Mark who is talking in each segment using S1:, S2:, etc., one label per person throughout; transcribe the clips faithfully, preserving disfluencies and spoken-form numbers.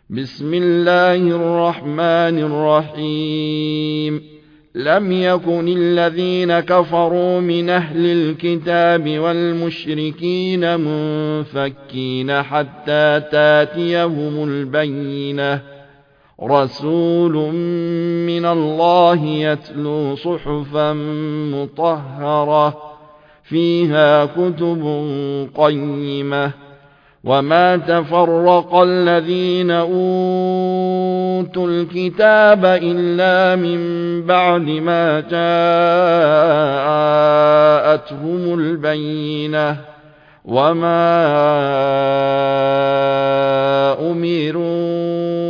S1: بسم الله الرحمن الرحيم لم يكن الذين كفروا من أهل الكتاب والمشركين منفكين حتى تاتيهم البينة رسول من الله يتلو صحفا مطهرة فيها كتب قيمة وما تفرق الذين أوتوا الكتاب إلا من بعد ما جاءتهم البينة وما أمروا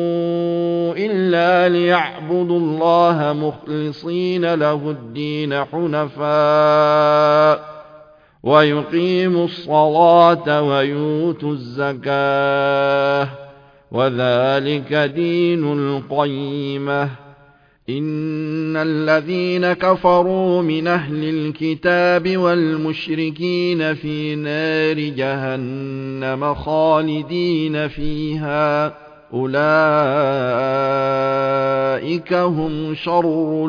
S1: إلا ليعبدوا الله مخلصين له الدين حنفاء ويقيموا الصلاة ويؤتوا الزكاة وذلك دين القيمة إن الذين كفروا من أهل الكتاب والمشركين في نار جهنم خالدين فيها أولئك هم شر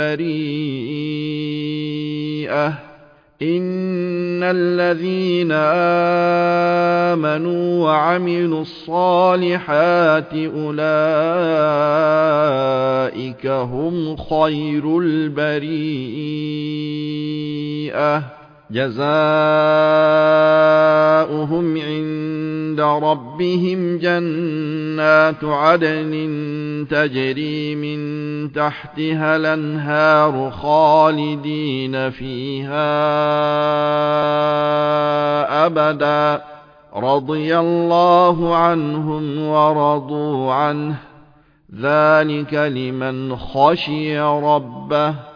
S1: البريئة إن الذين آمنوا وعملوا الصالحات أولئك هم خير البريئة جزاؤهم عند ربهم جنات عدن تجري من تحتها الأنهار خالدين فيها أبدا رضي الله عنهم ورضوا عنه ذلك لمن خشي ربه